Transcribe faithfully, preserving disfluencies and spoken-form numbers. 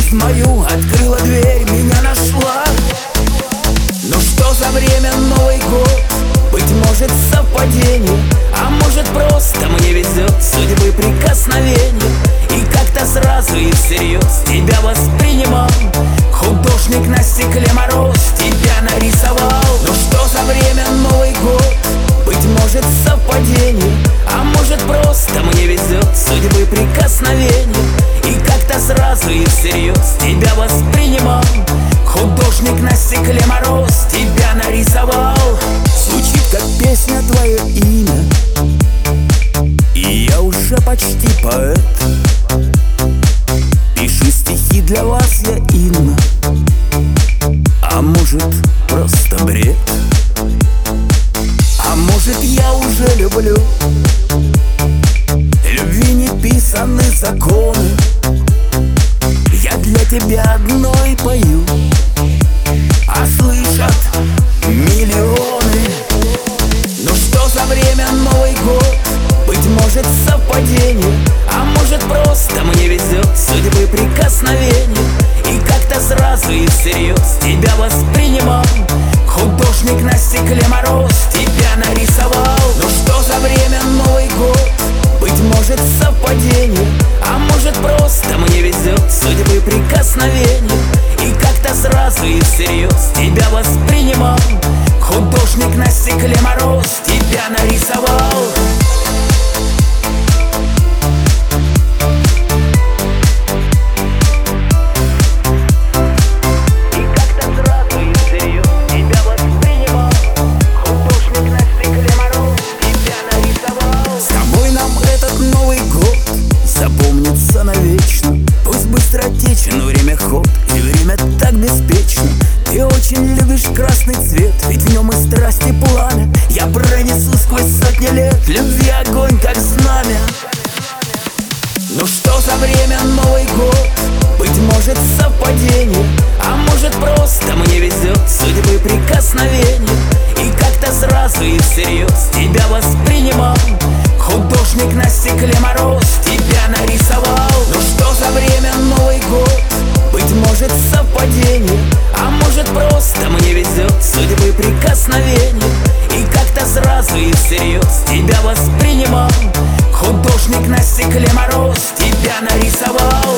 жизнь мою открыла дверь, меня нашла. Но что за время Новый год? Быть может совпадение, а может просто мне везет судьбы прикосновение. И как-то сразу и всерьез тебя воспринимал. Художник на стекле мороз тебя нарисовал. Но что за время Новый год? Быть может совпадение, а может просто мне везет судьбы прикосновение. И как-то сразу и всерьез тебя воспринимал. Художник на стекле мороз тебя нарисовал. Звучит как песня твое имя, и я уже почти поэт. Пишу стихи для вас я, Инна, а может просто бред. А может я уже люблю. Любви не писаны законы, я для тебя одной пою, а слышат миллионы. Ну что за время Новый год? Быть может совпадение, а может просто мне везет судьбы прикосновение. И как-то сразу и всерьез тебя воспринимал. Художник на стекле мороз тебя нарисовал. Ну что за время Новый год? Быть может совпадение, а может просто мне везет судьбы прикосновение. И как-то сразу и всерьез тебя воспринимал. Художник на стекле мороз тебя нарисовал. Запомнится навечно. Пусть быстро течен время ход, и время так беспечно. Ты очень любишь красный цвет, ведь в нем и страсть и пламя. Я пронесу сквозь сотни лет любви огонь, как знамя. Ну что за время Новый год? Быть может совпадение, а может просто мне везет судьбы прикосновение. И как-то сразу и всерьез тебя воспринимал. Художник на стекле мороз тебя нарисовал. Ну что за время Новый год? Быть может совпадение, а может просто мне везет судьбы прикосновение. И как-то сразу и всерьез тебя воспринимал. Художник на стекле мороз тебя нарисовал.